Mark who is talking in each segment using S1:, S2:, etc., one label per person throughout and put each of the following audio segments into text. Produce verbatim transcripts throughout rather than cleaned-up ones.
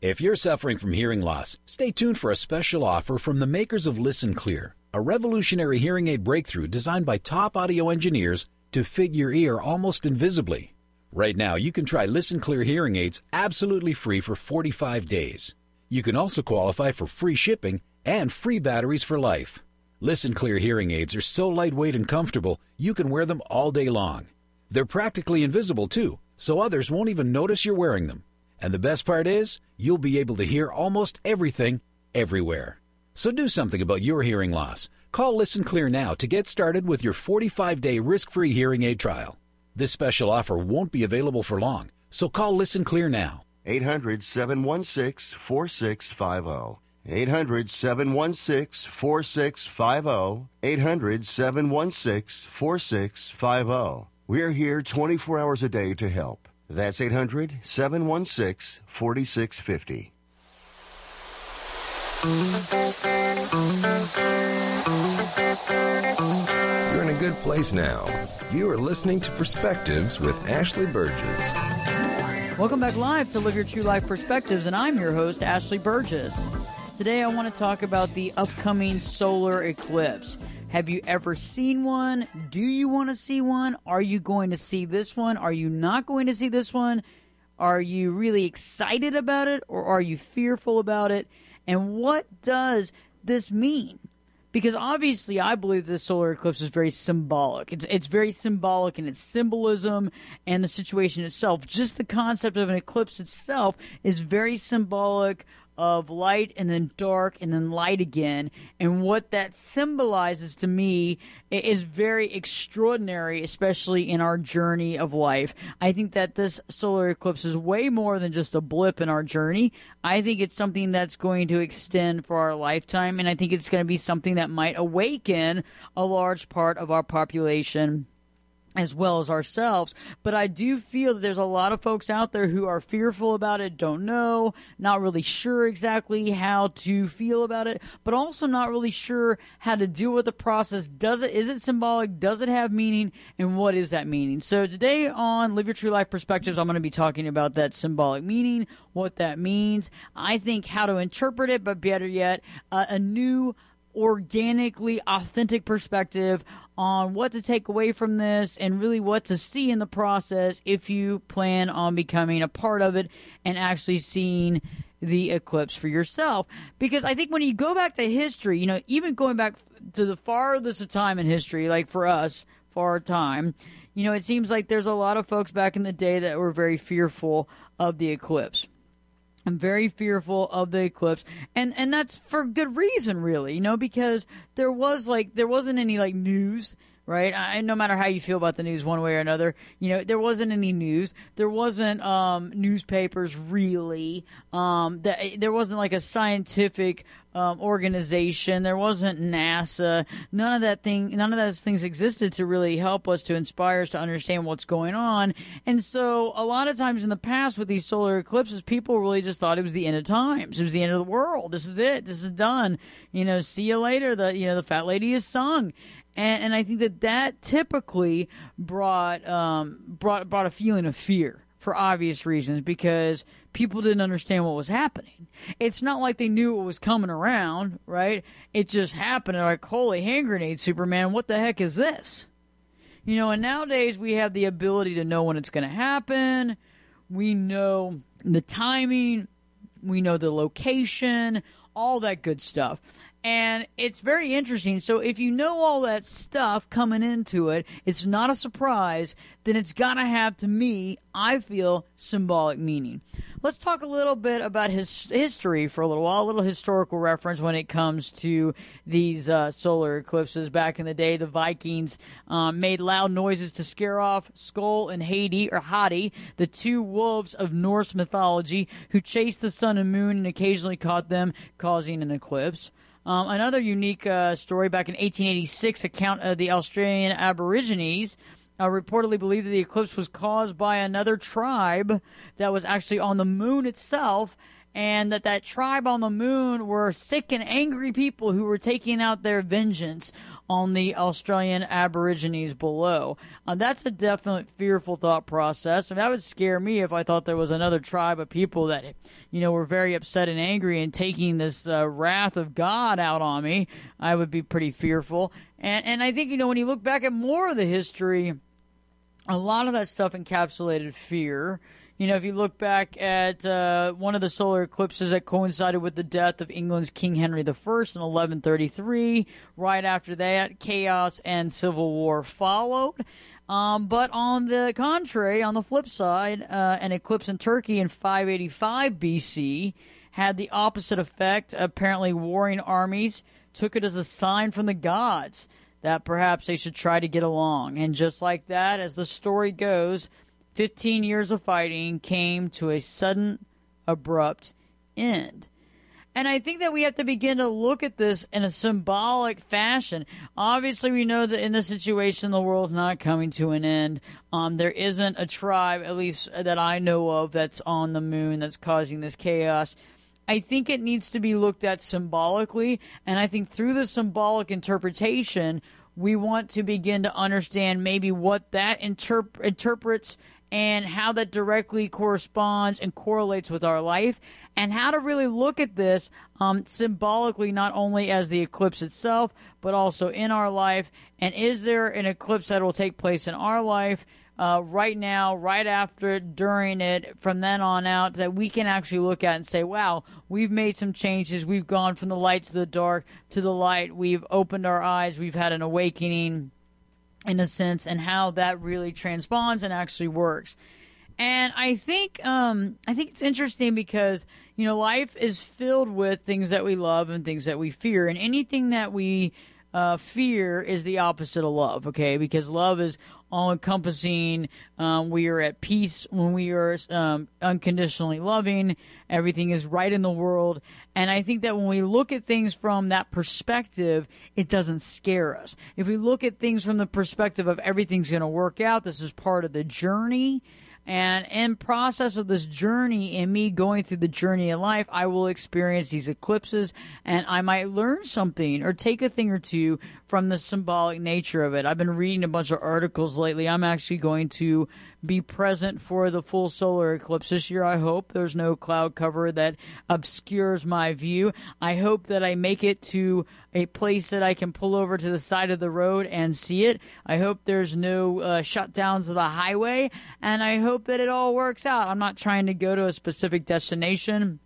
S1: If you're suffering from hearing loss, stay tuned for a special offer from the makers of Listen Clear, a revolutionary hearing aid breakthrough designed by top audio engineers to fit your ear almost invisibly. Right now, you can try Listen Clear hearing aids absolutely free for forty-five days. You can also qualify for free shipping and free batteries for life. Listen Clear hearing aids are so lightweight and comfortable, you can wear them all day long. They're practically invisible, too, so others won't even notice you're wearing them. And the best part is, you'll be able to hear almost everything, everywhere. So do something about your hearing loss. Call Listen Clear now to get started with your forty-five day risk-free hearing aid trial. This special offer won't be available for long, so call Listen Clear now.
S2: eight hundred, seven one six, four six five zero. eight hundred, seven one six, four six five zero. eight hundred, seven one six, four six five zero. We're here twenty-four hours a day to help. That's eight hundred, seven one six, four six five zero.
S3: You're in a good place now. You are listening to Perspectives with Ashley Burgess.
S4: Welcome back live to Live Your True Life Perspectives, and I'm your host, Ashley Burgess. Today I want to talk about the upcoming solar eclipse. Have you ever seen one? Do you want to see one? Are you going to see this one? Are you not going to see this one? Are you really excited about it, or are you fearful about it? And what does this mean? Because obviously I believe this solar eclipse is very symbolic. It's it's very symbolic in its symbolism and the situation itself. Just the concept of an eclipse itself is very symbolic of light and then dark and then light again. And what that symbolizes to me is very extraordinary, especially in our journey of life. I think that this solar eclipse is way more than just a blip in our journey. I think it's something that's going to extend for our lifetime, and I think it's going to be something that might awaken a large part of our population as well as ourselves. But I do feel that there's a lot of folks out there who are fearful about it, don't know, not really sure exactly how to feel about it, but also not really sure how to deal with the process. Does it, is it symbolic? Does it have meaning? And what is that meaning? So today on Live Your True Life Perspectives, I'm going to be talking about that symbolic meaning, what that means, I think how to interpret it, but better yet, uh, a new organically authentic perspective on what to take away from this and really what to see in the process if you plan on becoming a part of it and actually seeing the eclipse for yourself. Because I think when you go back to history, you know, even going back to the farthest of time in history, like for us, far time, you know, it seems like there's a lot of folks back in the day that were very fearful of the eclipse. I'm very fearful of the eclipse, and and that's for good reason, really, you know, because there was like there wasn't any like news, right? I, no matter how you feel about the news, one way or another, you know, there wasn't any news. There wasn't um, newspapers really. Um, that there wasn't like a scientific um, organization. There wasn't NASA. None of that thing. None of those things existed to really help us, to inspire us to understand what's going on. And so, a lot of times in the past with these solar eclipses, people really just thought it was the end of times. It was the end of the world. This is it. This is done. You know, see you later. The you know the fat lady is sung. And, and I think that that typically brought um, brought brought a feeling of fear for obvious reasons, because people didn't understand what was happening. It's not like they knew what was coming around, right? It just happened. They're like, holy hand grenade, Superman, what the heck is this? You know, and nowadays we have the ability to know when it's going to happen. We know the timing. We know the location, all that good stuff. And it's very interesting. So if you know all that stuff coming into it, it's not a surprise, then it's got to have, to me, I feel, symbolic meaning. Let's talk a little bit about his history for a little while, a little historical reference when it comes to these uh, solar eclipses. Back in the day, the Vikings um, made loud noises to scare off Skull and Hadi, or Hadi, the two wolves of Norse mythology who chased the sun and moon and occasionally caught them, causing an eclipse. Um, another unique uh, story back in eighteen eighty-six, account of the Australian Aborigines uh, reportedly believed that the eclipse was caused by another tribe that was actually on the moon itself, and that that tribe on the moon were sick and angry people who were taking out their vengeance on the Australian Aborigines below. Uh, that's a definite fearful thought process. I mean, that would scare me if I thought there was another tribe of people that, you know, were very upset and angry and taking this uh, wrath of God out on me. I would be pretty fearful. And, and I think, you know, when you look back at more of the history, a lot of that stuff encapsulated fear. You know, if you look back at uh, one of the solar eclipses that coincided with the death of England's King Henry the First in eleven thirty-three, right after that, chaos and civil war followed. Um, but on the contrary, on the flip side, uh, an eclipse in Turkey in five eighty-five B C had the opposite effect. Apparently, warring armies took it as a sign from the gods that perhaps they should try to get along. And just like that, as the story goes, fifteen years of fighting came to a sudden, abrupt end. And I think that we have to begin to look at this in a symbolic fashion. Obviously, we know that in this situation, the world's not coming to an end. Um, there isn't a tribe, at least that I know of, that's on the moon that's causing this chaos. I think it needs to be looked at symbolically, and I think through the symbolic interpretation, we want to begin to understand maybe what that interp- interprets and how that directly corresponds and correlates with our life, and how to really look at this um, symbolically, not only as the eclipse itself, but also in our life. And is there an eclipse that will take place in our life uh, right now, right after it, during it, from then on out, that we can actually look at and say, wow, we've made some changes. We've gone from the light to the dark to the light. We've opened our eyes. We've had an awakening, in a sense, and how that really transponds and actually works. And I think um, I think it's interesting because, you know, life is filled with things that we love and things that we fear. And anything that we uh, fear is the opposite of love, okay? Because love is all-encompassing. Um, we are at peace when we are um, unconditionally loving. Everything is right in the world. And I think that when we look at things from that perspective, it doesn't scare us. If we look at things from the perspective of everything's going to work out, this is part of the journey, and in process of this journey, in me going through the journey in life, I will experience these eclipses, and I might learn something or take a thing or two from the symbolic nature of it. I've been reading a bunch of articles lately. I'm actually going to be present for the full solar eclipse this year. I hope there's no cloud cover that obscures my view. I hope that I make it to a place that I can pull over to the side of the road and see it. I hope there's no uh, shutdowns of the highway, and I hope that it all works out. I'm not trying to go to a specific destination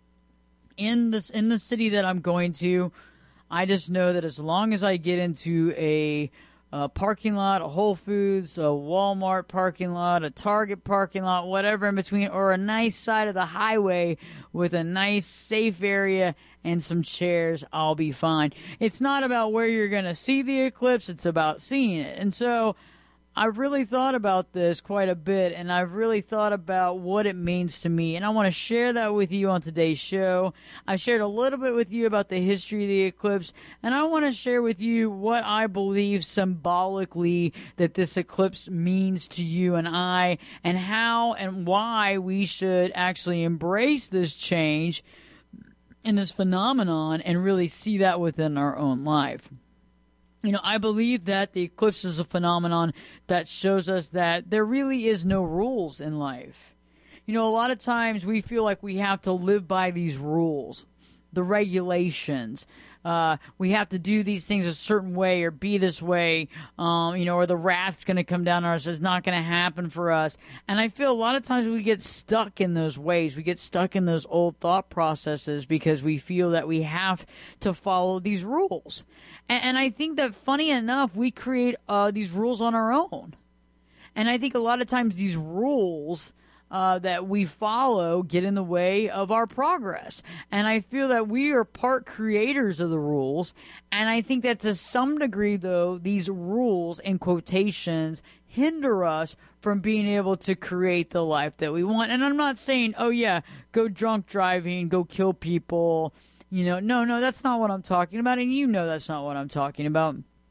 S4: in this in the city that I'm going to. I just know that as long as I get into a A parking lot, a Whole Foods, a Walmart parking lot, a Target parking lot, whatever in between, or a nice side of the highway with a nice safe area and some chairs, I'll be fine. It's not about where you're going to see the eclipse, it's about seeing it. And so I've really thought about this quite a bit, and I've really thought about what it means to me, and I want to share that with you on today's show. I've shared a little bit with you about the history of the eclipse, and I want to share with you what I believe symbolically that this eclipse means to you and I, and how and why we should actually embrace this change and this phenomenon and really see that within our own life. You know, I believe that the eclipse is a phenomenon that shows us that there really is no rules in life. You know, a lot of times we feel like we have to live by these rules, the regulations. Uh, we have to do these things a certain way or be this way, um, you know, or the wrath's going to come down on us. It's not going to happen for us. And I feel a lot of times we get stuck in those ways. We get stuck in those old thought processes because we feel that we have to follow these rules. And, and I think that, funny enough, we create uh, these rules on our own. And I think a lot of times these rules Uh, that we follow get in the way of our progress. And I feel that we are part creators of the rules. And I think that to some degree, though, these rules, in quotations, hinder us from being able to create the life that we want. And I'm not saying, oh, yeah, go drunk driving, go kill people. You know, no, no, that's not what I'm talking about. And you know that's not what I'm talking about.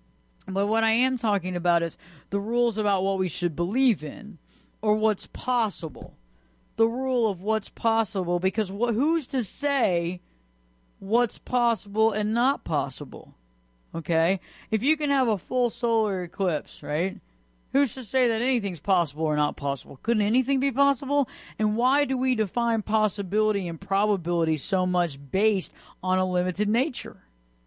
S4: But what I am talking about is the rules about what we should believe in or what's possible. The rule of what's possible, because what, who's to say what's possible and not possible? Okay? If you can have a full solar eclipse, right? Who's to say that anything's possible or not possible? Couldn't anything be possible? And why do we define possibility and probability so much based on a limited nature?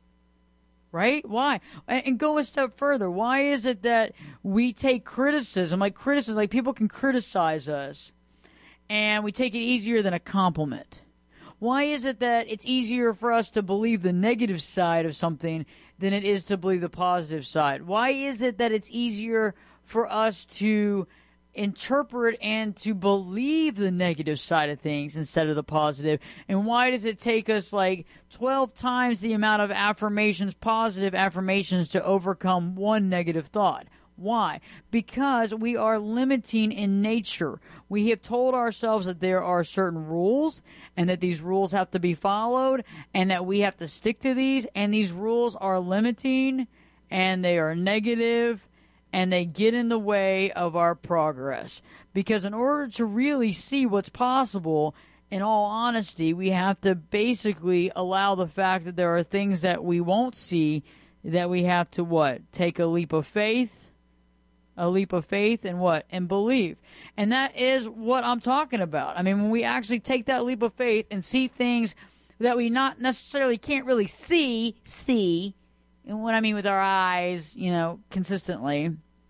S4: Right? Why? And go a step further. Why is it that we take criticism, like criticism, like people can criticize us, and we take it easier than a compliment? Why is it that it's easier for us to believe the negative side of something than it is to believe the positive side? Why is it that it's easier for us to interpret and to believe the negative side of things instead of the positive? And why does it take us like twelve times the amount of affirmations, positive affirmations, to overcome one negative thought? Why? Because we are limiting in nature. We have told ourselves that there are certain rules and that these rules have to be followed and that we have to stick to these, and these rules are limiting and they are negative and they get in the way of our progress. Because in order to really see what's possible, in all honesty, we have to basically allow the fact that there are things that we won't see, that we have to what? Take a leap of faith, a leap of faith and what? And believe. And that is what I'm talking about. I mean, when we actually take that leap of faith and see things that we not necessarily can't really see, see, and what I mean with our eyes, you know, consistently,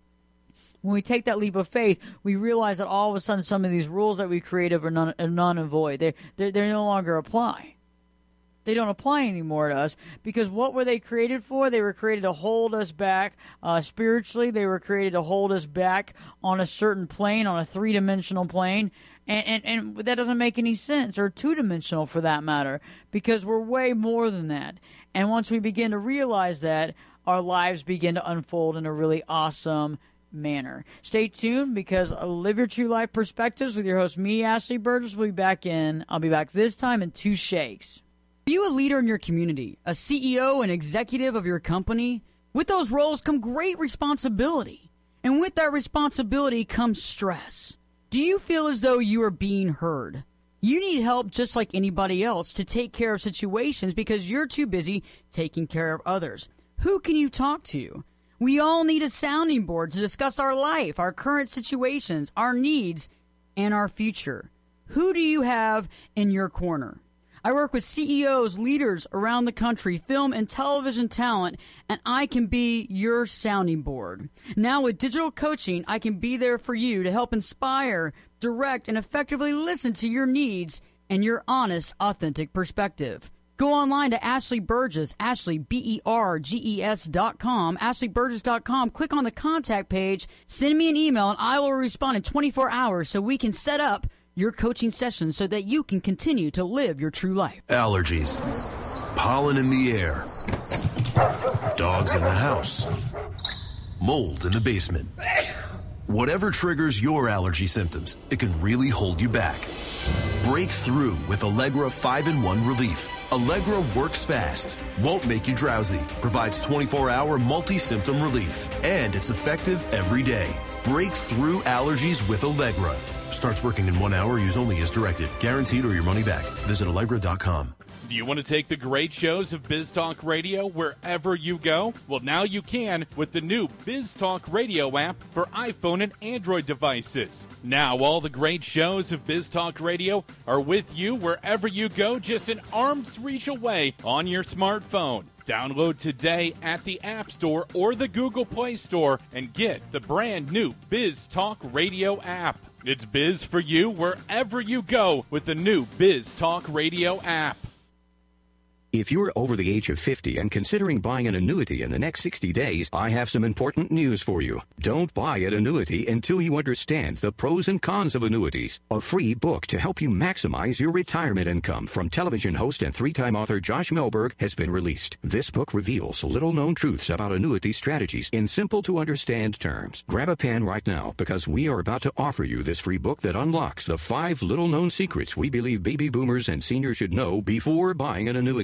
S4: when we take that leap of faith, we realize that all of a sudden some of these rules that we created are non, are non and void. They, they, they no longer apply. They don't apply anymore to us, because what were they created for? They were created to hold us back uh, spiritually. They were created to hold us back on a certain plane, on a three-dimensional plane. And, and, and that doesn't make any sense, or two-dimensional for that matter, because we're way more than that. And once we begin to realize that, our lives begin to unfold in a really awesome manner. Stay tuned, because Live Your True Life Perspectives with your host, me, Ashley Burgess, will be back in. I'll be back this time in two shakes. Are you a leader in your community, a C E O, an executive of your company? With those roles come great responsibility. And with that responsibility comes stress. Do you feel as though you are being heard? You need help just like anybody else to take care of situations because you're too busy taking care of others. Who can you talk to? We all need a sounding board to discuss our life, our current situations, our needs, and our future. Who do you have in your corner? I work with C E Os, leaders around the country, film and television talent, and I can be your sounding board. Now with digital coaching, I can be there for you to help inspire, direct, and effectively listen to your needs and your honest, authentic perspective. Go online to Ashley Burgess, Ashley, B E R G E S dot com, ashley burgess dot com. Click on the contact page, send me an email, and I will respond in twenty-four hours so we can set up your coaching session so that you can continue to live your true life.
S5: Allergies, pollen in the air, dogs in the house, mold in the basement. Whatever triggers your allergy symptoms, it can really hold you back. Break through with Allegra five in one Relief. Allegra works fast, won't make you drowsy, provides twenty-four hour multi-symptom relief, and it's effective every day. Break through allergies with Allegra. Starts working in one hour. Use only as directed. Guaranteed or your money back. Visit Allegra dot com.
S6: Do you want to take the great shows of Biz Talk Radio wherever you go? Well, now you can with the new Biz Talk Radio app for iPhone and Android devices. Now all the great shows of Biz Talk Radio are with you wherever you go, just an arm's reach away on your smartphone. Download today at the App Store or the Google Play Store and get the brand new Biz Talk Radio app. It's Biz for you wherever you go with the new Biz Talk Radio app.
S7: If you're over the age of fifty and considering buying an annuity in the next sixty days, I have some important news for you. Don't buy an annuity until you understand the pros and cons of annuities. A free book to help you maximize your retirement income from television host and three-time author Josh Melberg has been released. This book reveals little-known truths about annuity strategies in simple-to-understand terms. Grab a pen right now because we are about to offer you this free book that unlocks the five little-known secrets we believe baby boomers and seniors should know before buying an annuity.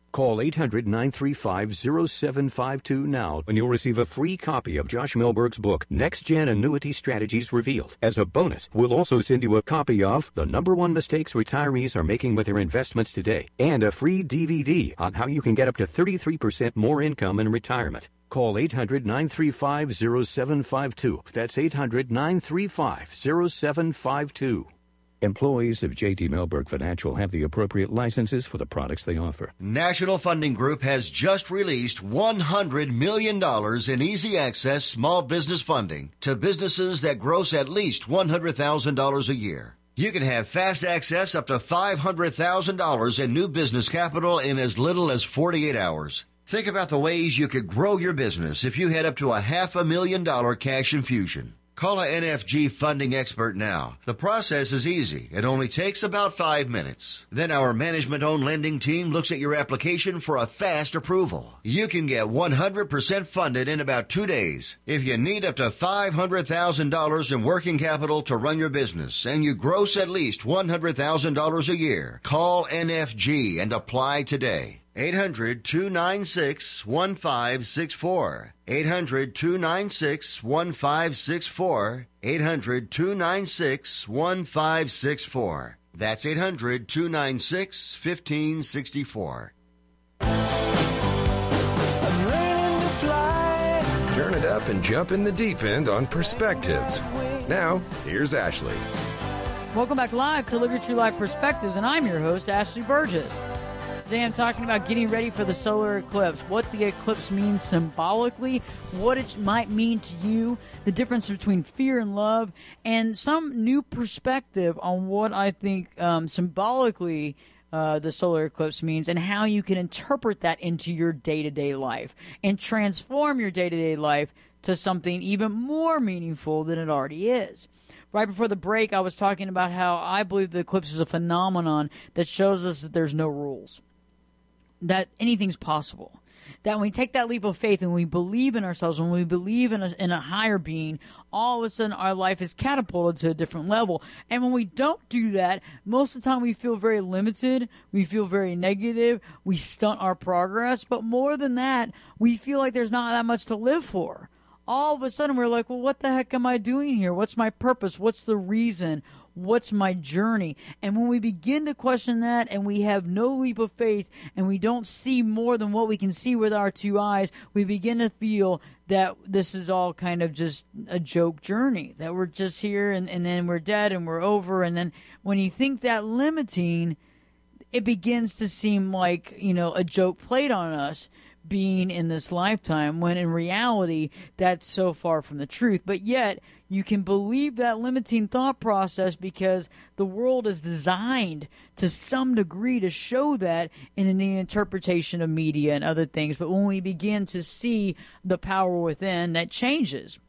S7: Call eight hundred, nine three five, zero seven five two now and you'll receive a free copy of Josh Milberg's book, Next Gen Annuity Strategies Revealed. As a bonus, we'll also send you a copy of The Number One Mistakes Retirees Are Making with Their Investments Today and a free D V D on how you can get up to thirty-three percent more income in retirement. Call eight hundred, nine three five, zero seven five two. That's eight hundred, nine three five, zero seven five two. Employees of J T Milberg Financial have the appropriate licenses for the products they offer.
S2: National Funding Group has just released one hundred million dollars in easy access small business funding to businesses that gross at least one hundred thousand dollars a year. You can have fast access up to five hundred thousand dollars in new business capital in as little as forty-eight hours. Think about the ways you could grow your business if you had up to a half a million dollar cash infusion. Call a N F G funding expert now. The process is easy. It only takes about five minutes. Then our management-owned lending team looks at your application for a fast approval. You can get one hundred percent funded in about two days. If you need up to five hundred thousand dollars in working capital to run your business and you gross at least one hundred thousand dollars a year, call N F G and apply today. eight hundred, two nine six, one five six four. eight hundred, two nine six, one five six four. eight hundred, two nine six, one five six four. That's eight hundred, two nine six, one five six four.
S3: Turn it up and jump in the deep end on Perspectives. Now, here's Ashley.
S4: Welcome back live to Live Your True Life Perspectives, and I'm your host, Ashley Burgess. Today I'm talking about getting ready for the solar eclipse, what the eclipse means symbolically, what it might mean to you, the difference between fear and love, and some new perspective on what I think um, symbolically uh, the solar eclipse means and how you can interpret that into your day-to-day life and transform your day-to-day life to something even more meaningful than it already is. Right before the break, I was talking about how I believe the eclipse is a phenomenon that shows us that there's no rules, that anything's possible, that when we take that leap of faith and we believe in ourselves, when we believe in a, in a higher being, all of a sudden our life is catapulted to a different level. And when we don't do that, most of the time we feel very limited, we feel very negative, we stunt our progress, but more than that, we feel like there's not that much to live for. All of a sudden we're like, well, what the heck am I doing here? What's my purpose? What's the reason? What's my journey? And when we begin to question that and we have no leap of faith and we don't see more than what we can see with our two eyes, we begin to feel that this is all kind of just a joke journey, that we're just here and, and then we're dead and we're over. And then when you think that limiting, it begins to seem like, you know, a joke played on us being in this lifetime, when in reality that's so far from the truth. But yet you can believe that limiting thought process because the world is designed to some degree to show that in the interpretation of media and other things. But when we begin to see the power within, that changes.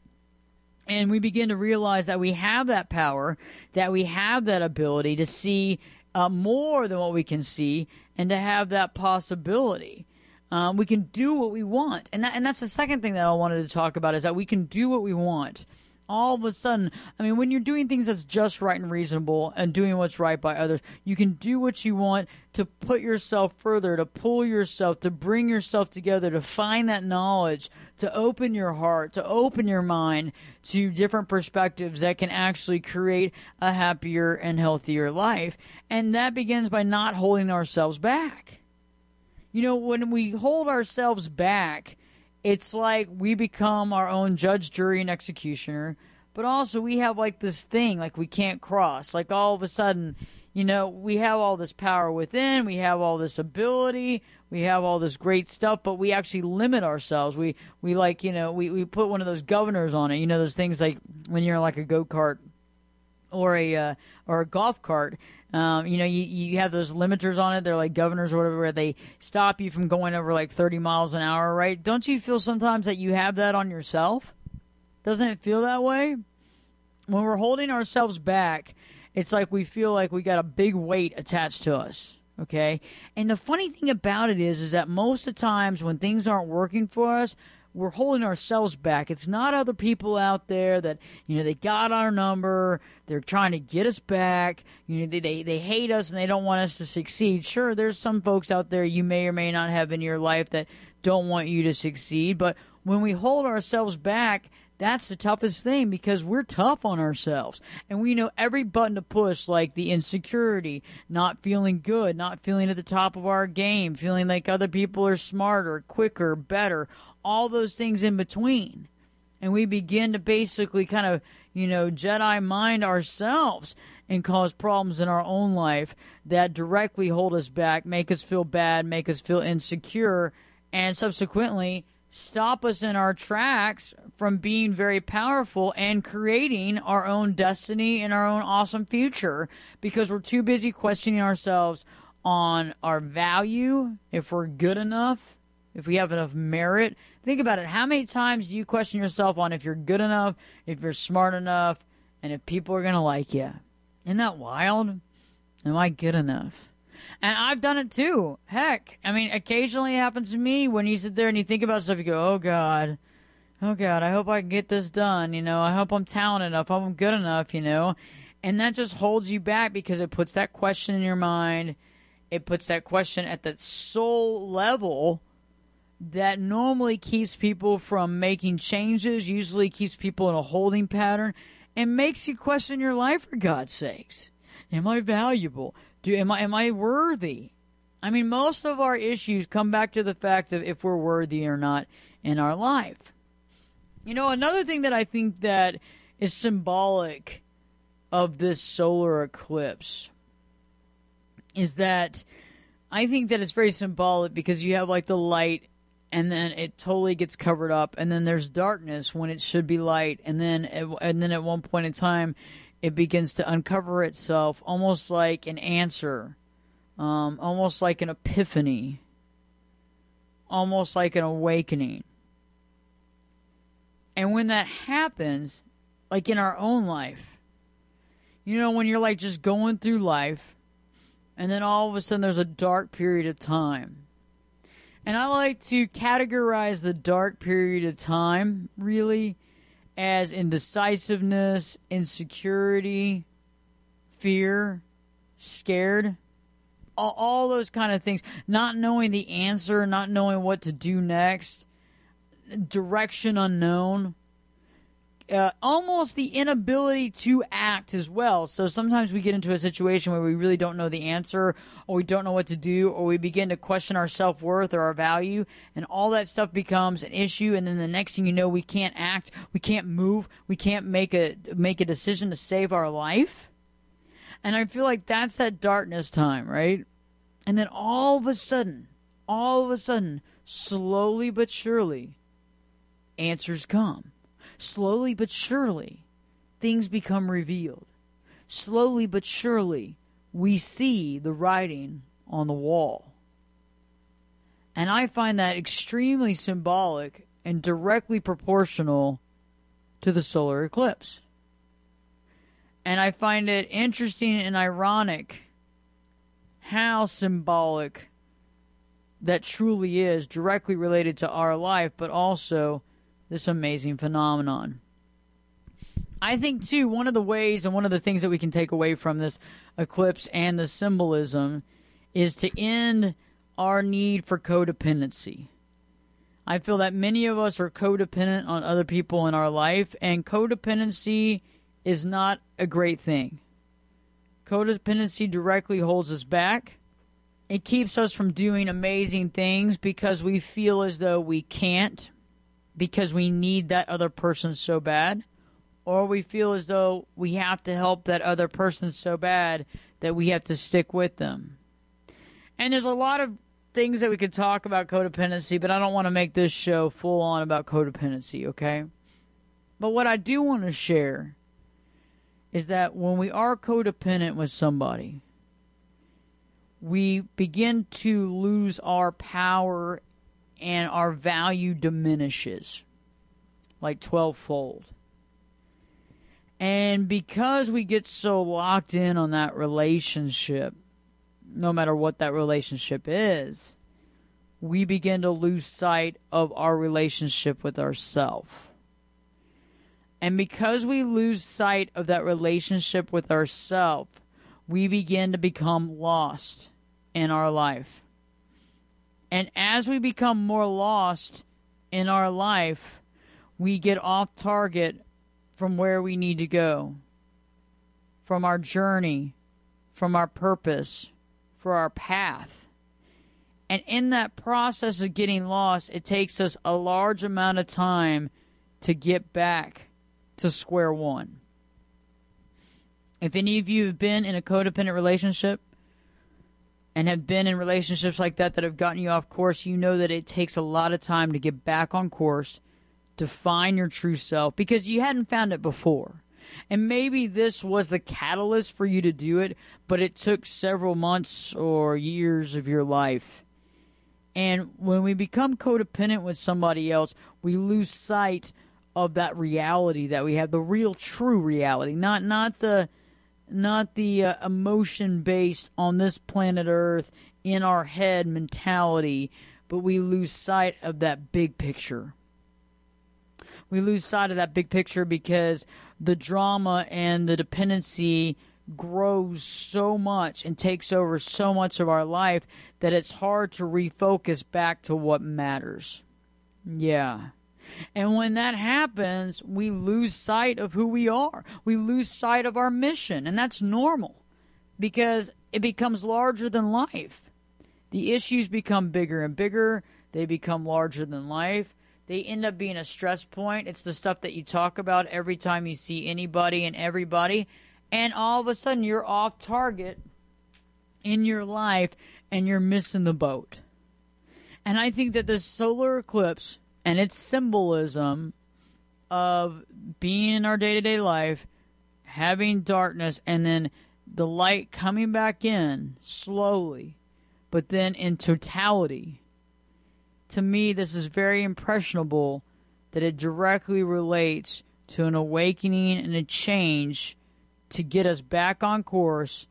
S4: And we begin to realize that we have that power, that we have that ability to see uh, more than what we can see and to have that possibility. Um, we can do what we want. And that, and that's the second thing that I wanted to talk about, is that we can do what we want. All of a sudden, I mean, when you're doing things that's just right and reasonable and doing what's right by others, you can do what you want to put yourself further, to pull yourself, to bring yourself together, to find that knowledge, to open your heart, to open your mind to different perspectives that can actually create a happier and healthier life. And that begins by not holding ourselves back. You know, when we hold ourselves back, it's like we become our own judge, jury, and executioner. But also we have like this thing, like we can't cross. Like all of a sudden, you know, we have all this power within. We have all this ability. We have all this great stuff, but we actually limit ourselves. We, we like, you know, we, we put one of those governors on it. You know, those things like when you're in like a go-kart or a, uh, or a golf cart. Um, you know, you, you have those limiters on it. They're like governors or whatever, where they stop you from going over like thirty miles an hour, right? Don't you feel sometimes that you have that on yourself? Doesn't it feel that way? When we're holding ourselves back, it's like we feel like we got a big weight attached to us, okay? And the funny thing about it is, is that most of the times when things aren't working for us, we're holding ourselves back. It's not other people out there that, you know, they got our number, they're trying to get us back, you know, they, they, they hate us and they don't want us to succeed. Sure, there's some folks out there you may or may not have in your life that don't want you to succeed, but when we hold ourselves back, that's the toughest thing because we're tough on ourselves. And we know every button to push, like the insecurity, not feeling good, not feeling at the top of our game, feeling like other people are smarter, quicker, better, all those things in between. And we begin to basically kind of, you know, Jedi mind ourselves and cause problems in our own life that directly hold us back, make us feel bad, make us feel insecure, and subsequently stop us in our tracks from being very powerful and creating our own destiny and our own awesome future because we're too busy questioning ourselves on our value, if we're good enough, if we have enough merit. Think about it. How many times do you question yourself on if you're good enough, if you're smart enough, and if people are going to like you? Isn't that wild? Am I good enough? And I've done it too. Heck, I mean, occasionally it happens to me when you sit there and you think about stuff, you go, oh, God, oh, God, I hope I can get this done, you know, I hope I'm talented enough, I hope I'm good enough, you know, and that just holds you back because it puts that question in your mind, it puts that question at that soul level that normally keeps people from making changes, usually keeps people in a holding pattern, and makes you question your life, for God's sakes. Am I valuable? Do, am I am I worthy? I mean, most of our issues come back to the fact of if we're worthy or not in our life. You know, another thing that I think that is symbolic of this solar eclipse is that I think that it's very symbolic because you have like the light and then it totally gets covered up and then there's darkness when it should be light and then and then at one point in time it begins to uncover itself almost like an answer, um, almost like an epiphany, almost like an awakening. And when that happens, like in our own life, you know, when you're like just going through life, and then all of a sudden there's a dark period of time. And I like to categorize the dark period of time, really, as indecisiveness, insecurity, fear, scared, all, all those kind of things. Not knowing the answer, not knowing what to do next, direction unknown, uh, almost the inability to act as well. So sometimes we get into a situation where we really don't know the answer, or we don't know what to do, or we begin to question our self-worth or our value, and all that stuff becomes an issue, and then the next thing you know, we can't act, we can't move, we can't make a make a decision to save our life. And I feel like that's that darkness time, right? And then all of a sudden, all of a sudden, slowly but surely, answers come. Slowly but surely, things become revealed. Slowly but surely, we see the writing on the wall. And I find that extremely symbolic and directly proportional to the solar eclipse. And I find it interesting and ironic how symbolic that truly is, directly related to our life, but also this amazing phenomenon. I think, too, one of the ways and one of the things that we can take away from this eclipse and the symbolism is to end our need for codependency. I feel that many of us are codependent on other people in our life, and codependency is not a great thing. Codependency directly holds us back. It keeps us from doing amazing things because we feel as though we can't, because we need that other person so bad, or we feel as though we have to help that other person so bad that we have to stick with them. And there's a lot of things that we could talk about codependency, but I don't want to make this show full on about codependency, okay? But what I do want to share is that when we are codependent with somebody, we begin to lose our power and our value diminishes like twelve-fold. And because we get so locked in on that relationship, no matter what that relationship is, we begin to lose sight of our relationship with ourselves. And because we lose sight of that relationship with ourselves, we begin to become lost in our life. And as we become more lost in our life, we get off target from where we need to go, from our journey, from our purpose, for our path. And in that process of getting lost, it takes us a large amount of time to get back to square one. If any of you have been in a codependent relationship and have been in relationships like that that have gotten you off course, you know that it takes a lot of time to get back on course, to find your true self, because you hadn't found it before. And maybe this was the catalyst for you to do it, but it took several months or years of your life. And when we become codependent with somebody else, we lose sight of that reality that we have, the real true reality, not not the not the uh, emotion based on this planet Earth in our head mentality, but we lose sight of that big picture. We lose sight of that big picture because the drama and the dependency grows so much and takes over so much of our life that it's hard to refocus back to what matters. Yeah. And when that happens, we lose sight of who we are. We lose sight of our mission, and that's normal because it becomes larger than life. The issues become bigger and bigger. They become larger than life. They end up being a stress point. It's the stuff that you talk about every time you see anybody and everybody. And all of a sudden, you're off target in your life, and you're missing the boat. And I think that the solar eclipse and its symbolism of being in our day-to-day life, having darkness, and then the light coming back in slowly, but then in totality. To me, this is very impressionable that it directly relates to an awakening and a change to get us back on course,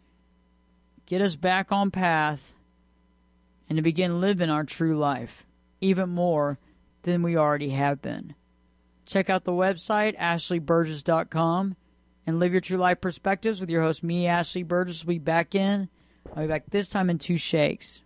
S4: get us back on path, and to begin living our true life, even more than we already have been. Check out the website, ashley burgess dot com, and live your true life perspectives with your host, me, Ashley Burgess. We'll be back in. I'll be back this time in two shakes.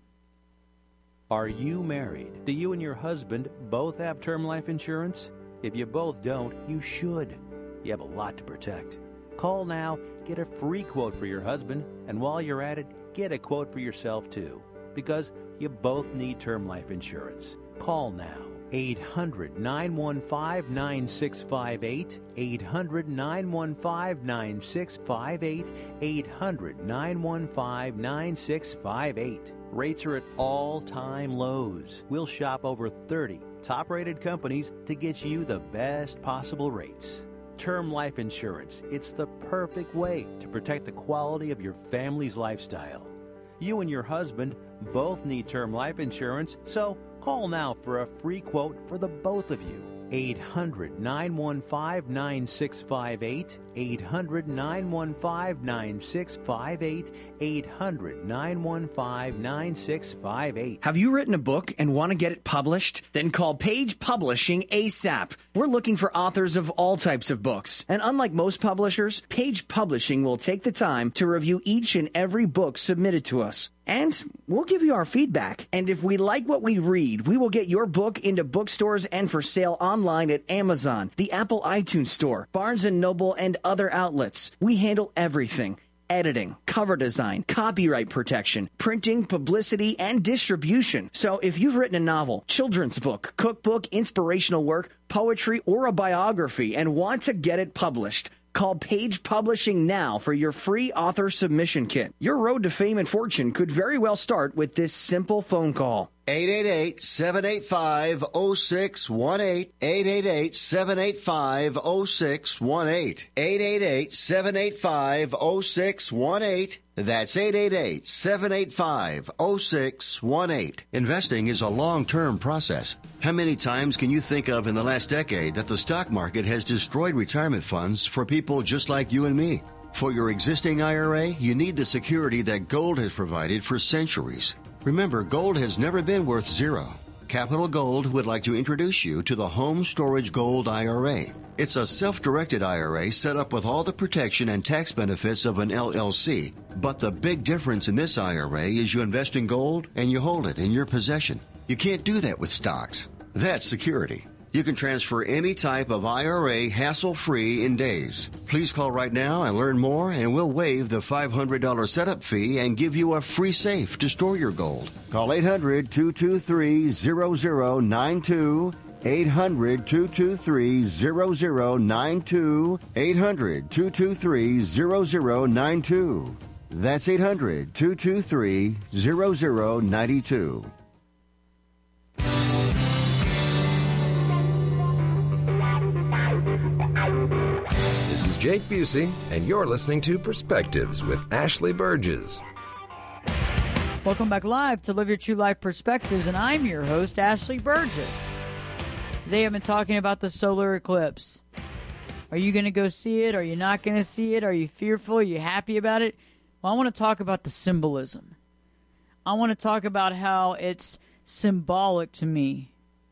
S8: Are you married? Do you and your husband both have term life insurance? If you both don't, you should. You have a lot to protect. Call now, get a free quote for your husband, and while you're at it, get a quote for yourself too, because you both need term life insurance. Call now. eight hundred, nine one five, nine six five eight, eight hundred, nine one five, nine six five eight, eight hundred, nine one five, nine six five eight. Rates are at all-time lows. We'll shop over thirty top-rated companies to get you the best possible rates. Term life insurance, it's the perfect way to protect the quality of your family's lifestyle. You and your husband both need term life insurance, so call now for a free quote for the both of you. eight hundred, nine one five, nine six five eight, eight hundred, nine one five, nine six five eight, eight hundred, nine one five, nine six five eight.
S9: Have you written a book and want to get it published? Then call Page Publishing ASAP. We're looking for authors of all types of books. And unlike most publishers, Page Publishing will take the time to review each and every book submitted to us. And we'll give you our feedback. And if we like what we read, we will get your book into bookstores and for sale online at Amazon, the Apple iTunes Store, Barnes and Noble, and other outlets. We handle everything. Editing, cover design, copyright protection, printing, publicity, and distribution. So if you've written a novel, children's book, cookbook, inspirational work, poetry, or a biography and want to get it published, call Page Publishing now for your free author submission kit. Your road to fame and fortune could very well start with this simple phone call.
S2: eight eight eight, seven eight five, zero six one eight. eight eight eight, seven eight five, zero six one eight. eight eight eight, seven eight five, zero six one eight. That's eight eight eight, seven eight five, zero six one eight. Investing is a long-term process. How many times can you think of in the last decade that the stock market has destroyed retirement funds for people just like you and me? For your existing I R A, you need the security that gold has provided for centuries. Remember, gold has never been worth zero. Capital Gold would like to introduce you to the Home Storage Gold I R A. It's a self-directed I R A set up with all the protection and tax benefits of an L L C. But the big difference in this I R A is you invest in gold and you hold it in your possession. You can't do that with stocks. That's security. You can transfer any type of I R A hassle-free in days. Please call right now and learn more, and we'll waive the five hundred dollars setup fee and give you a free safe to store your gold. Call eight hundred, two two three, zero zero nine two. eight hundred, two two three, zero zero nine two. eight hundred, two two three, zero zero nine two. That's eight hundred, two two three, zero zero nine two.
S3: This is Jake Busey, and you're listening to Perspectives with Ashley Burgess.
S4: Welcome back live to Live Your True Life Perspectives, and I'm your host, Ashley Burgess. Today I've been talking about the solar eclipse. Are you going to go see it? Are you not going to see it? Are you fearful? Are you happy about it? Well, I want to talk about the symbolism. I want to talk about how it's symbolic to me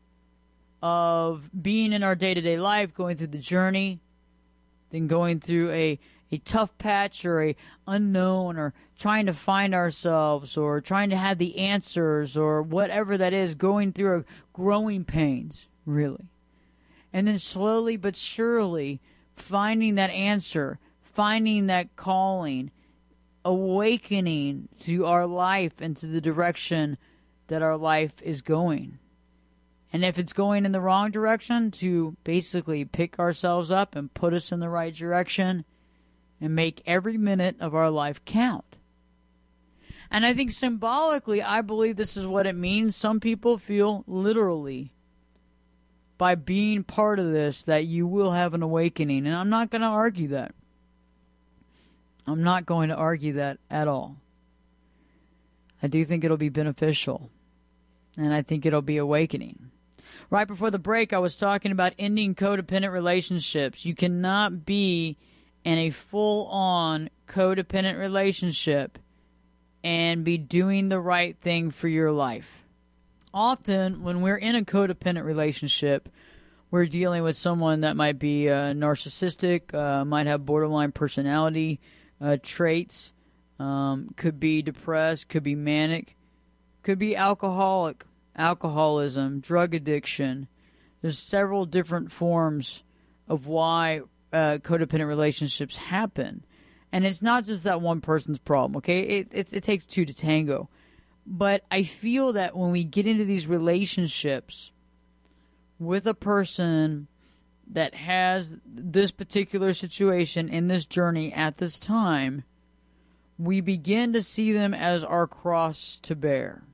S4: of being in our day-to-day life, going through the journey, then going through a, a tough patch or a unknown, or trying to find ourselves, or trying to have the answers, or whatever that is, going through a growing pains, really. And then slowly but surely finding that answer, finding that calling, awakening to our life and to the direction that our life is going. And if it's going in the wrong direction, to basically pick ourselves up and put us in the right direction and make every minute of our life count. And I think symbolically, I believe this is what it means. Some people feel literally, by being part of this, that you will have an awakening. And I'm not going to argue that. I'm not going to argue that at all. I do think it'll be beneficial. And I think it'll be awakening. Right before the break, I was talking about ending codependent relationships. You cannot be in a full-on codependent relationship and be doing the right thing for your life. Often, when we're in a codependent relationship, we're dealing with someone that might be uh, narcissistic, uh, might have borderline personality uh, traits, um, could be depressed, could be manic, could be alcoholic. Alcoholism, drug addiction. There's several different forms of why uh, codependent relationships happen. And it's not just that one person's problem, okay? It, it, it takes two to tango. But I feel that when we get into these relationships with a person that has this particular situation in this journey at this time, we begin to see them as our cross to bear.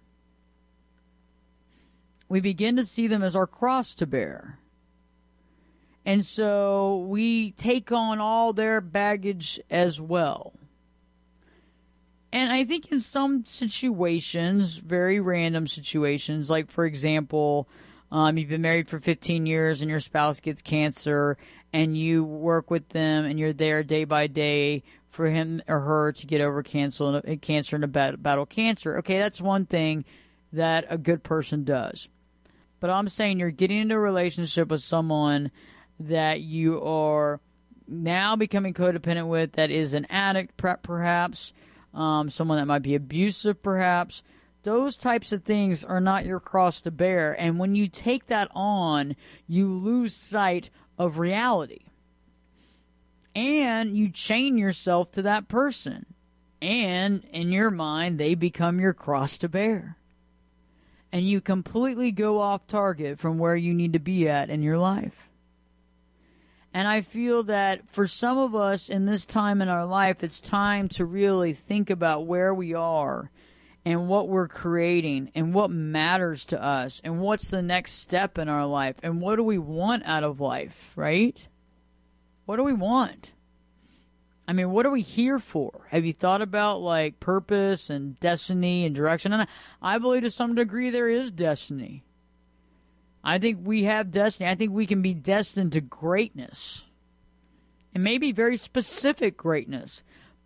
S4: We begin to see them as our cross to bear. And so we take on all their baggage as well. And I think in some situations, very random situations, like, for example, um, you've been married for fifteen years and your spouse gets cancer, and you work with them and you're there day by day for him or her to get over cancer, cancer and to battle cancer. Okay, that's one thing that a good person does. But I'm saying you're getting into a relationship with someone that you are now becoming codependent with, that is an addict perhaps, um, someone that might be abusive perhaps. Those types of things are not your cross to bear. And when you take that on, you lose sight of reality. And you chain yourself to that person. And in your mind, they become your cross to bear. And you completely go off target from where you need to be at in your life. And I feel that for some of us in this time in our life, it's time to really think about where we are and what we're creating and what matters to us and what's the next step in our life and what do we want out of life, right? What do we want? I mean, what are we here for? Have you thought about, like, purpose and destiny and direction? And I believe to some degree there is destiny. I think we have destiny. I think we can be destined to greatness. And maybe very specific greatness.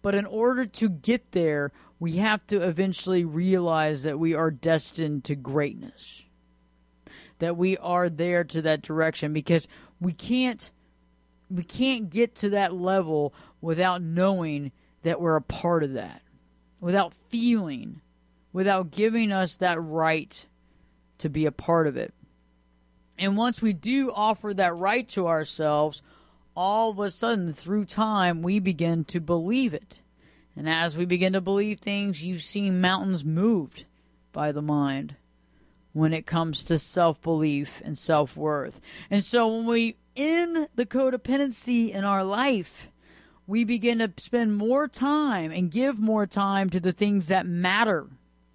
S4: But in order to get there, we have to eventually realize that we are destined to greatness. That we are there to that direction, because we can't we can't get to that level without knowing that we're a part of that. Without feeling, without giving us that right to be a part of it. And once we do offer that right to ourselves, all of a sudden, through time, we begin to believe it. And as we begin to believe things, you see mountains moved by the mind when it comes to self-belief and self-worth. And so when we end the codependency in our life, we begin to spend more time and give more time to the things that matter.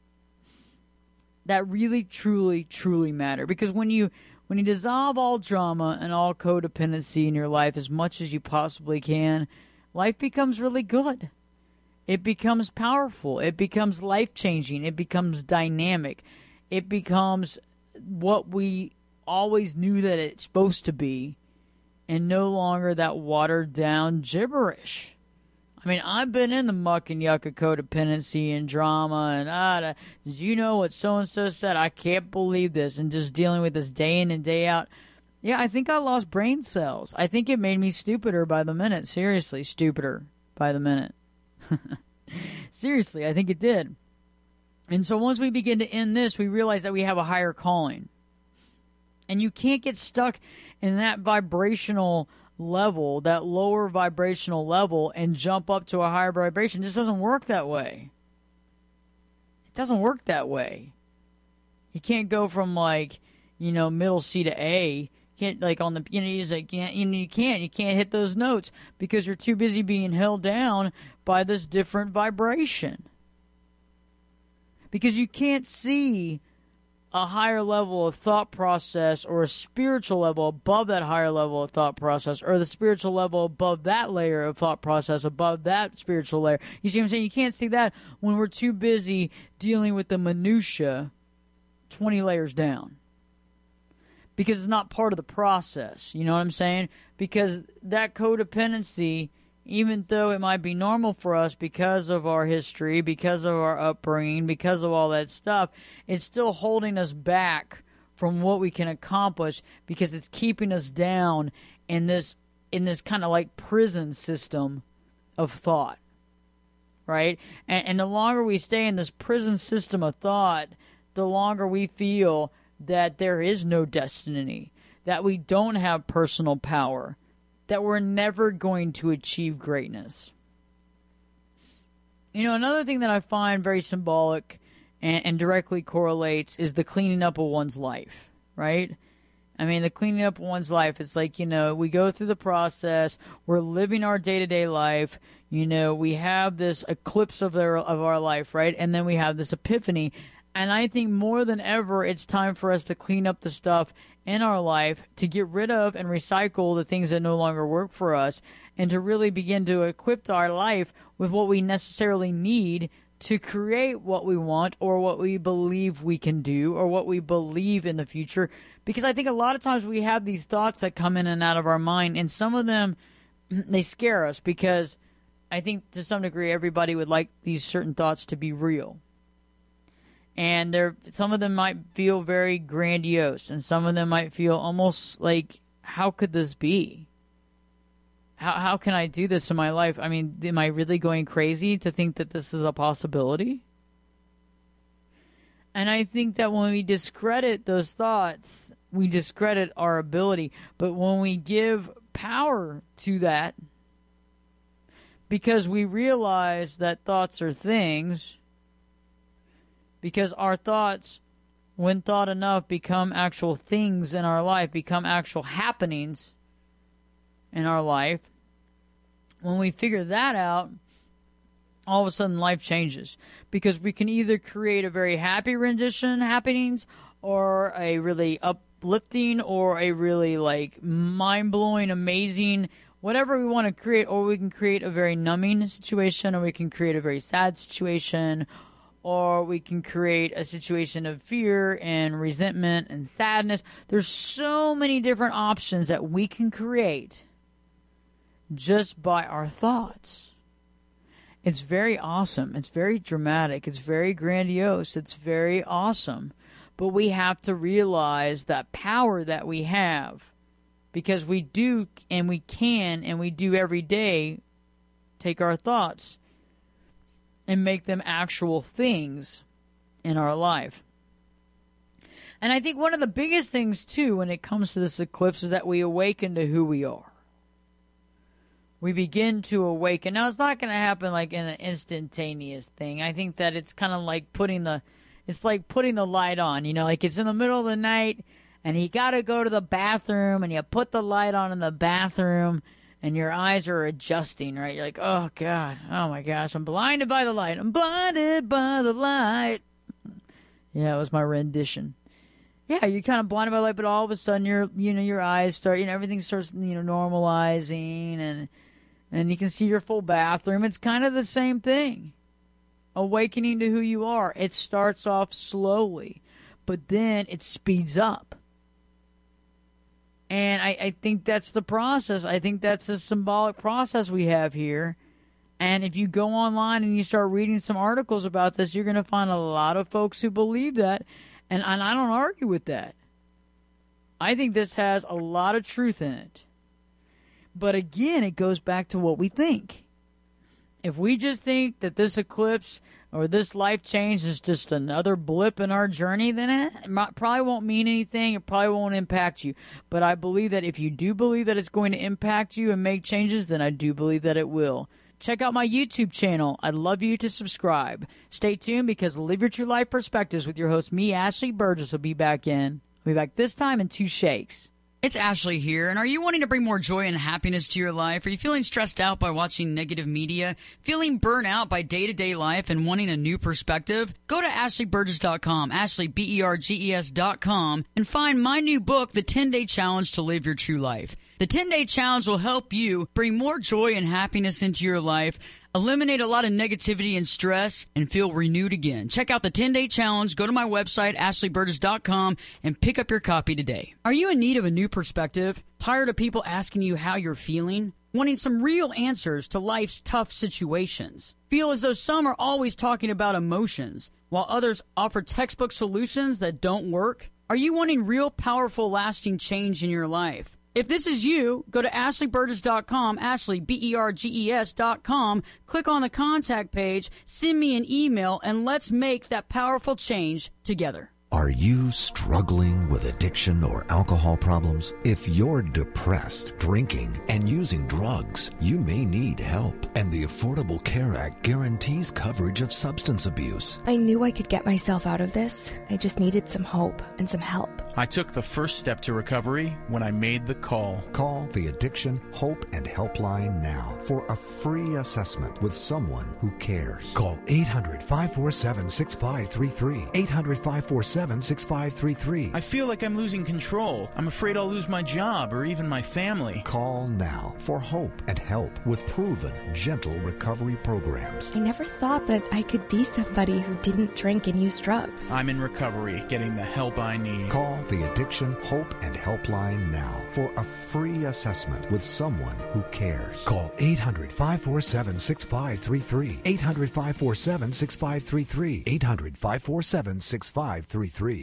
S4: That really, truly, truly matter. Because when you when you dissolve all drama and all codependency in your life as much as you possibly can, life becomes really good. It becomes powerful. It becomes life-changing. It becomes dynamic. It becomes what we always knew that it's supposed to be, and no longer that watered-down gibberish. I mean, I've been in the muck and yuck of codependency and drama, and ah, did you know what so-and-so said? I can't believe this, and just dealing with this day in and day out. Yeah, I think I lost brain cells. I think it made me stupider by the minute. Seriously, stupider by the minute. Seriously, I think it did. And so once we begin to end this, we realize that we have a higher calling. And you can't get stuck in that vibrational level, that lower vibrational level, and jump up to a higher vibration. It just doesn't work that way. It doesn't work that way. You can't go from, like, you know, middle C to A. You can't, like, on the, you know, you just, like, you, know, you can't. You can't hit those notes because you're too busy being held down by this different vibration. Because you can't see a higher level of thought process or a spiritual level above that higher level of thought process, or the spiritual level above that layer of thought process above that spiritual layer. You see what I'm saying? You can't see that when we're too busy dealing with the minutia twenty layers down. Because it's not part of the process. You know what I'm saying? Because that codependency, even though it might be normal for us because of our history, because of our upbringing, because of all that stuff, it's still holding us back from what we can accomplish, because it's keeping us down in this in this kind of like prison system of thought, right? And, and the longer we stay in this prison system of thought, the longer we feel that there is no destiny, that we don't have personal power, that we're never going to achieve greatness. You know, another thing that I find very symbolic and, and directly correlates is the cleaning up of one's life, right? I mean, the cleaning up of one's life, it's like, you know, we go through the process, we're living our day-to-day life, you know, we have this eclipse of, their, of our life, right? And then we have this epiphany. And I think more than ever, it's time for us to clean up the stuff in our life, to get rid of and recycle the things that no longer work for us, and to really begin to equip our life with what we necessarily need to create what we want, or what we believe we can do, or what we believe in the future. Because I think a lot of times we have these thoughts that come in and out of our mind, and some of them, they scare us, because I think to some degree everybody would like these certain thoughts to be real. And there, some of them might feel very grandiose, and some of them might feel almost like, how could this be? How how can I do this in my life? I mean, am I really going crazy to think that this is a possibility? And I think that when we discredit those thoughts, we discredit our ability. But when we give power to that, because we realize that thoughts are things, because our thoughts, when thought enough, become actual things in our life, become actual happenings in our life. When we figure that out, all of a sudden life changes. Because we can either create a very happy rendition happenings, or a really uplifting, or a really like mind-blowing, amazing, whatever we want to create. Or we can create a very numbing situation, or we can create a very sad situation, or we can create a situation of fear and resentment and sadness. There's so many different options that we can create just by our thoughts. It's very awesome. It's very dramatic. It's very grandiose. It's very awesome. But we have to realize that power that we have, because we do and we can and we do every day take our thoughts and make them actual things in our life. And I think one of the biggest things, too, when it comes to this eclipse is that we awaken to who we are. We begin to awaken. Now, it's not going to happen like in an instantaneous thing. I think that it's kind of like putting the, it's like putting the light on. You know, like it's in the middle of the night, and you got to go to the bathroom, and you put the light on in the bathroom, and your eyes are adjusting, right? You're like, oh, God, oh, my gosh, I'm blinded by the light. I'm blinded by the light. Yeah, it was my rendition. Yeah, you're kind of blinded by the light, but all of a sudden, your you know, your eyes start, you know, everything starts, you know, normalizing, and and you can see your full bathroom. It's kind of the same thing. Awakening to who you are. It starts off slowly, but then it speeds up. And I, I think that's the process. I think that's the symbolic process we have here. And if you go online and you start reading some articles about this, you're going to find a lot of folks who believe that. And, and I don't argue with that. I think this has a lot of truth in it. But again, it goes back to what we think. If we just think that this eclipse or this life change is just another blip in our journey, then it probably won't mean anything. It probably won't impact you. But I believe that if you do believe that it's going to impact you and make changes, then I do believe that it will. Check out my YouTube channel. I'd love you to subscribe. Stay tuned, because Live Your True Life Perspectives with your host, me, Ashley Burgess, will be back in. I'll be back this time in two shakes. It's Ashley here, and are you wanting to bring more joy and happiness to your life? Are you feeling stressed out by watching negative media? Feeling burnt out by day-to-day life and wanting a new perspective? Go to ashley burgess dot com, Ashley, B E R G E S dot com, and find my new book, The ten-Day Challenge to Live Your True Life. The ten-Day Challenge will help you bring more joy and happiness into your life, eliminate a lot of negativity and stress, and feel renewed again. Check out the ten-Day Challenge. Go to my website, ashley burgess dot com, and pick up your copy today. Are you in need of a new perspective? Tired of people asking you how you're feeling? Wanting some real answers to life's tough situations? Feel as though some are always talking about emotions, while others offer textbook solutions that don't work? Are you wanting real, powerful, lasting change in your life? If this is you, go to ashley burgess dot com, Ashley, B E R G E S dot com, click on the contact page, send me an email, and let's make that powerful change together.
S10: Are you struggling with addiction or alcohol problems? If you're depressed, drinking, and using drugs, you may need help. And the Affordable Care Act guarantees coverage of substance abuse.
S11: I knew I could get myself out of this. I just needed some hope and some help.
S12: I took the first step to recovery when I made the call.
S10: Call the Addiction, Hope, and Helpline now for a free assessment with someone who cares.
S13: Call eight hundred, five four seven, six five three three. eight hundred, five four seven, six five three three.
S12: I feel like I'm losing control. I'm afraid I'll lose my job or even my family.
S10: Call now for hope and help with proven, gentle recovery programs.
S11: I never thought that I could be somebody who didn't drink and use drugs.
S12: I'm in recovery, getting the help I need.
S10: Call the Addiction, Hope, and Helpline now for a free assessment with someone who cares.
S13: Call eight hundred, five four seven, six five three three. eight hundred, five four seven, six five three three. eight hundred, five four seven, six five three three.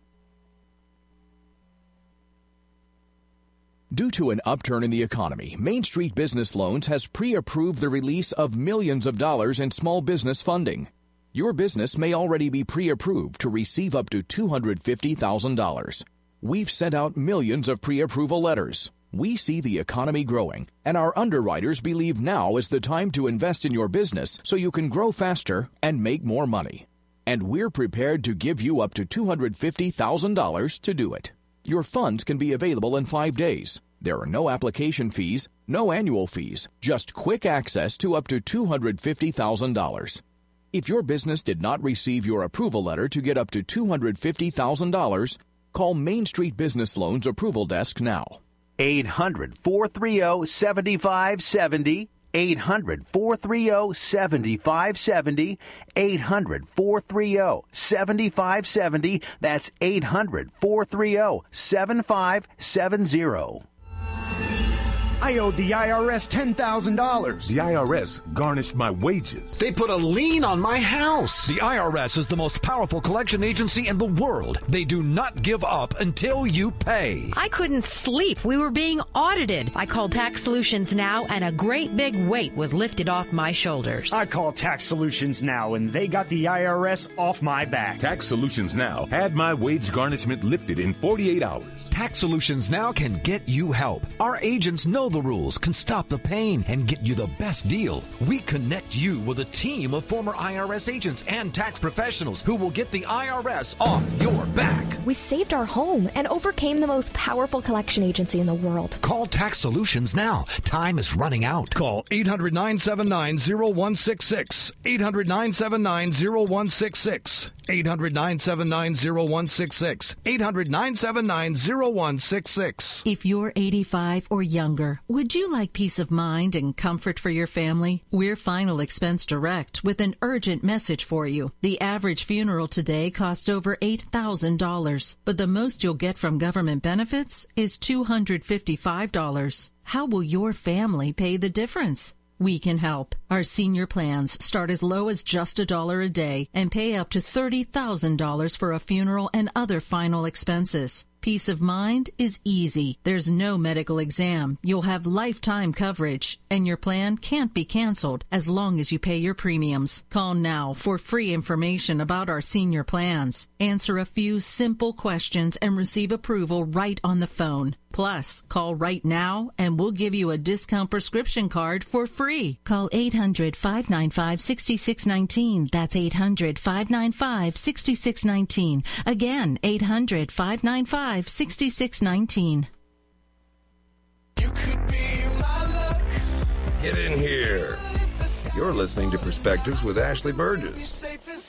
S14: Due to an upturn in the economy, Main Street Business Loans has pre-approved the release of millions of dollars in small business funding. Your business may already be pre-approved to receive up to two hundred fifty thousand dollars. We've sent out millions of pre-approval letters. We see the economy growing, and our underwriters believe now is the time to invest in your business so you can grow faster and make more money. And we're prepared to give you up to two hundred fifty thousand dollars to do it. Your funds can be available in five days. There are no application fees, no annual fees, just quick access to up to two hundred fifty thousand dollars. If your business did not receive your approval letter to get up to two hundred fifty thousand dollars, call Main Street Business Loans Approval Desk now.
S15: eight hundred, four three zero, seven five seven zero. eight hundred, four three zero, seven five seven zero. eight hundred, four three zero, seven five seven zero. That's eight hundred, four three zero, seven five seven zero.
S16: I owed the I R S ten thousand dollars.
S17: The I R S garnished my wages.
S18: They put a lien on my house.
S13: The I R S is the most powerful collection agency in the world. They do not give up until you pay.
S19: I couldn't sleep. We were being audited. I called Tax Solutions Now, and a great big weight was lifted off my shoulders.
S16: I called Tax Solutions Now, and they got the I R S off my back.
S17: Tax Solutions Now had my wage garnishment lifted in forty-eight hours.
S13: Tax Solutions Now can get you help. Our agents know the rules, can stop the pain, and get you the best deal. We connect you with a team of former I R S agents and tax professionals who will get the I R S off your back.
S11: We saved our home and overcame the most powerful collection agency in the world.
S13: Call Tax Solutions now. Time is running out. Call eight hundred, nine seven nine, zero one six six. eight hundred, nine seven nine, zero one six six. eight hundred, nine seven nine, zero one six six. eight hundred, nine seven nine, zero one six six.
S20: If you're eighty-five or younger, would you like peace of mind and comfort for your family? We're Final Expense Direct with an urgent message for you. The average funeral today costs over eight thousand dollars, but the most you'll get from government benefits is two hundred fifty-five dollars. How will your family pay the difference? We can help. Our senior plans start as low as just a dollar a day and pay up to thirty thousand dollars for a funeral and other final expenses. Peace of mind is easy. There's no medical exam. You'll have lifetime coverage, and your plan can't be canceled as long as you pay your premiums. Call now for free information about our senior plans. Answer a few simple questions and receive approval right on the phone. Plus, call right now and we'll give you a discount prescription card for free. Call eight hundred, five nine five, six six one nine. That's eight hundred, five nine five, six six one nine. Again, eight hundred, five nine five, six six one nine.
S3: Get in here. You're listening to Perspectives with Ashley Burgess.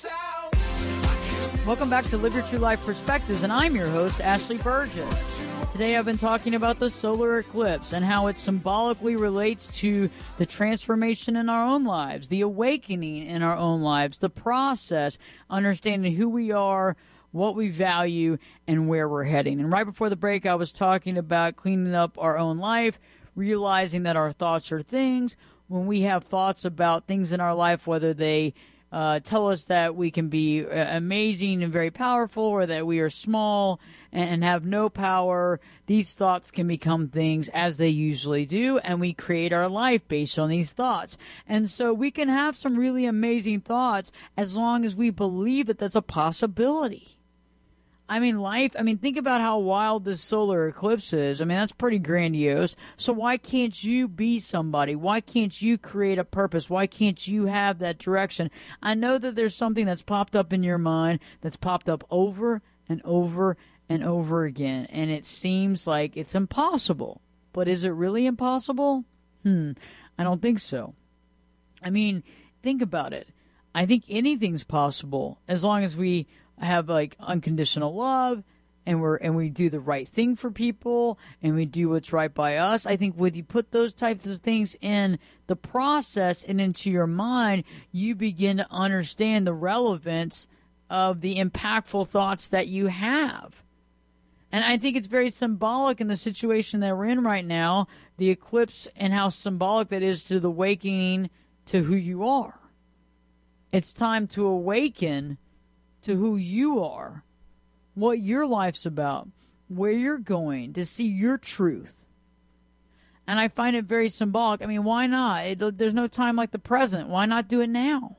S4: Welcome back to Live Your True Life Perspectives, and I'm your host, Ashley Burgess. Today I've been talking about the solar eclipse and how it symbolically relates to the transformation in our own lives, the awakening in our own lives, the process, understanding who we are, what we value, and where we're heading. And right before the break, I was talking about cleaning up our own life, realizing that our thoughts are things. When we have thoughts about things in our life, whether they Uh, tell us that we can be uh, amazing and very powerful, or that we are small and, and have no power, these thoughts can become things, as they usually do, and we create our life based on these thoughts. And so we can have some really amazing thoughts as long as we believe that that's a possibility. I mean, life, I mean, think about how wild this solar eclipse is. I mean, that's pretty grandiose. So why can't you be somebody? Why can't you create a purpose? Why can't you have that direction? I know that there's something that's popped up in your mind that's popped up over and over and over again, and it seems like it's impossible. But is it really impossible? Hmm, I don't think so. I mean, think about it. I think anything's possible as long as we have like unconditional love, and we're and we do the right thing for people, and we do what's right by us. I think when you put those types of things in the process and into your mind, you begin to understand the relevance of the impactful thoughts that you have. And I think it's very symbolic in the situation that we're in right now, the eclipse, and how symbolic that is to the awakening to who you are. It's time to awaken to who you are, what your life's about, where you're going, to see your truth. And I find it very symbolic. I mean, why not? It, there's no time like the present. Why not do it now?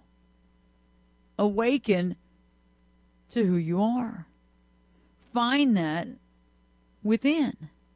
S4: Awaken to who you are. Find that within.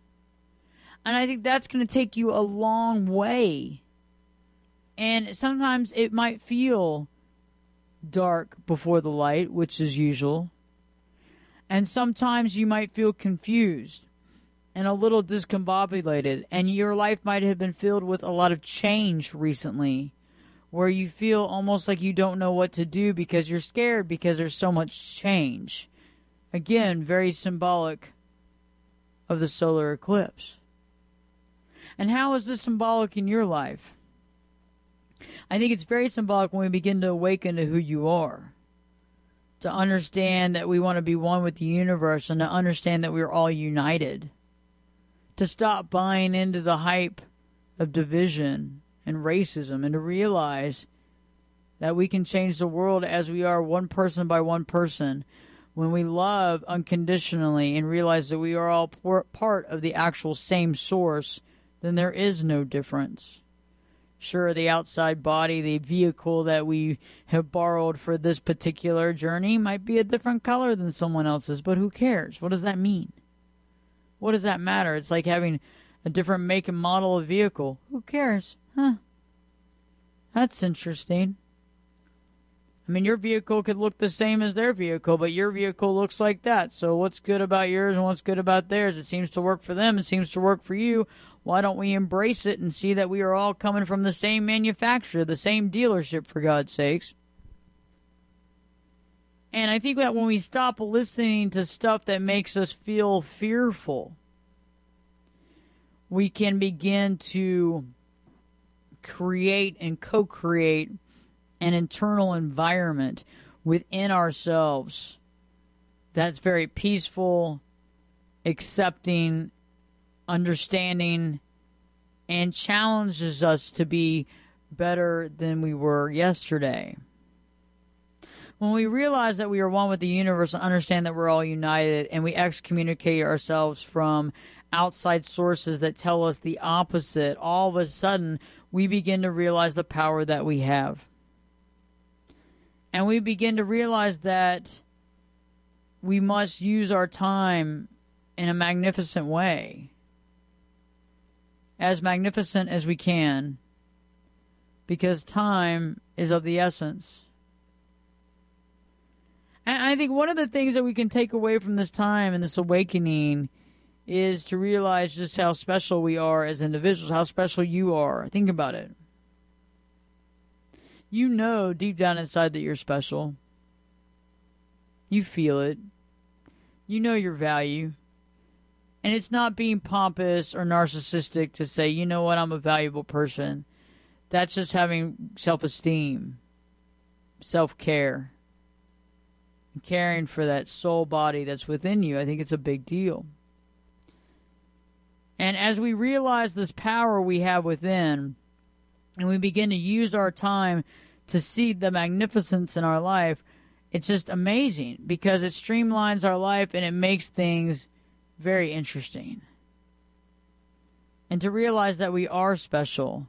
S4: And I think that's going to take you a long way. And sometimes it might feel dark before the light, which is usual. And sometimes you might feel confused and a little discombobulated, and your life might have been filled with a lot of change recently, where you feel almost like you don't know what to do because you're scared because there's so much change. Again, very symbolic of the solar eclipse. And how is this symbolic in your life? I think it's very symbolic when we begin to awaken to who you are, to understand that we want to be one with the universe, and to understand that we're all united, to stop buying into the hype of division and racism, and to realize that we can change the world as we are, one person by one person, when we love unconditionally and realize that we are all part of the actual same source. Then there is no difference. Sure, the outside body, the vehicle that we have borrowed for this particular journey might be a different color than someone else's, but who cares? What does that mean? What does that matter? It's like having a different make and model of vehicle. Who cares? Huh? That's interesting. I mean, your vehicle could look the same as their vehicle, but your vehicle looks like that. So what's good about yours and what's good about theirs? It seems to work for them. It seems to work for you. Why don't we embrace it and see that we are all coming from the same manufacturer, the same dealership, for God's sakes? And I think that when we stop listening to stuff that makes us feel fearful, we can begin to create and co-create an internal environment within ourselves that's very peaceful, accepting, understanding, and challenges us to be better than we were yesterday. When we realize that we are one with the universe and understand that we're all united, and we excommunicate ourselves from outside sources that tell us the opposite, all of a sudden we begin to realize the power that we have. And we begin to realize that we must use our time in a magnificent way. As magnificent as we can, because time is of the essence. And I think one of the things that we can take away from this time and this awakening is to realize just how special we are as individuals, how special you are. Think about it. You know deep down inside that you're special. You feel it. You know your value. And it's not being pompous or narcissistic to say, you know what, I'm a valuable person. That's just having self-esteem, self-care, and caring for that soul body that's within you. I think it's a big deal. And as we realize this power we have within, and we begin to use our time to see the magnificence in our life, it's just amazing because it streamlines our life and it makes things very interesting. And to realize that we are special.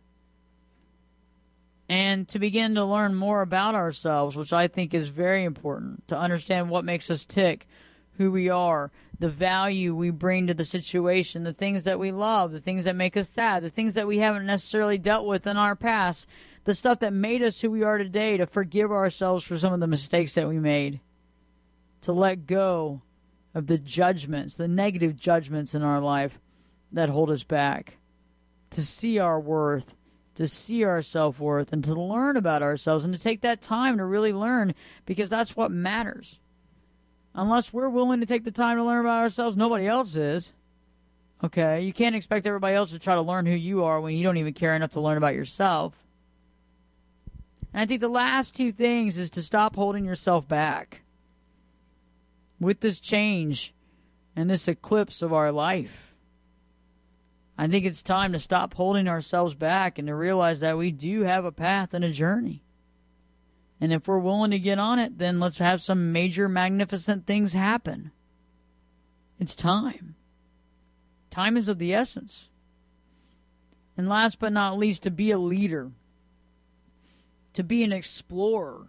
S4: And to begin to learn more about ourselves, which I think is very important, to understand what makes us tick, who we are, the value we bring to the situation, the things that we love, the things that make us sad, the things that we haven't necessarily dealt with in our past, the stuff that made us who we are today, to forgive ourselves for some of the mistakes that we made, to let go of the judgments, the negative judgments in our life that hold us back, to see our worth, to see our self-worth, and to learn about ourselves, and to take that time to really learn, because that's what matters. Unless we're willing to take the time to learn about ourselves, nobody else is. Okay? You can't expect everybody else to try to learn who you are when you don't even care enough to learn about yourself. And I think the last two things is to stop holding yourself back. With this change and this eclipse of our life, I think it's time to stop holding ourselves back and to realize that we do have a path and a journey. And if we're willing to get on it, then let's have some major, magnificent things happen. It's time. Time is of the essence. And last but not least, to be a leader. To be an explorer.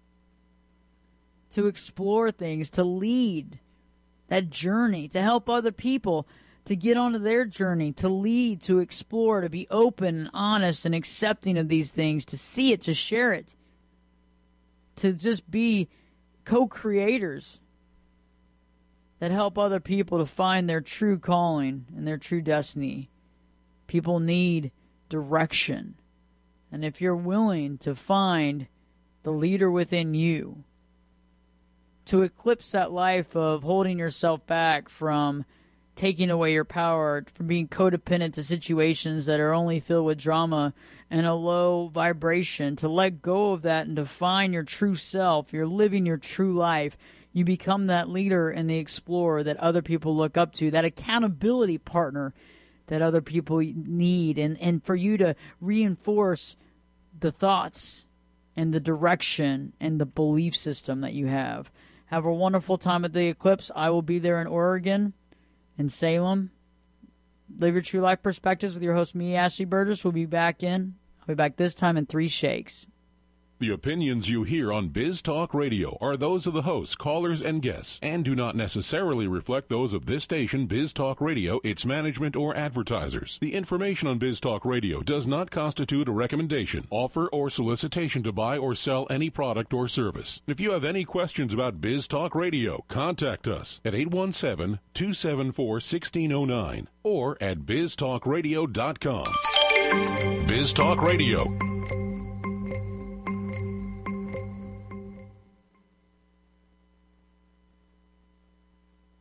S4: To explore things, to lead that journey, to help other people to get onto their journey, to lead, to explore, to be open and honest and accepting of these things, to see it, to share it, to just be co-creators that help other people to find their true calling and their true destiny. People need direction. And if you're willing to find the leader within you, to eclipse that life of holding yourself back from taking away your power, from being codependent to situations that are only filled with drama and a low vibration, to let go of that and to find your true self, you're living your true life, you become that leader and the explorer that other people look up to, that accountability partner that other people need, and, and for you to reinforce the thoughts and the direction and the belief system that you have. Have a wonderful time at the eclipse. I will be there in Oregon, in Salem. Live Your True Life Perspectives with your host, me, Ashley Burgess. We'll be back in. I'll be back this time in three shakes.
S21: The opinions you hear on Biz Talk Radio are those of the hosts, callers, and guests, and do not necessarily reflect those of this station, Biz Talk Radio, its management, or advertisers. The information on Biz Talk Radio does not constitute a recommendation, offer, or solicitation to buy or sell any product or service. If you have any questions about Biz Talk Radio, contact us at eight one seven, two seven four, one six zero nine or at biz talk radio dot com. Biz Talk Radio.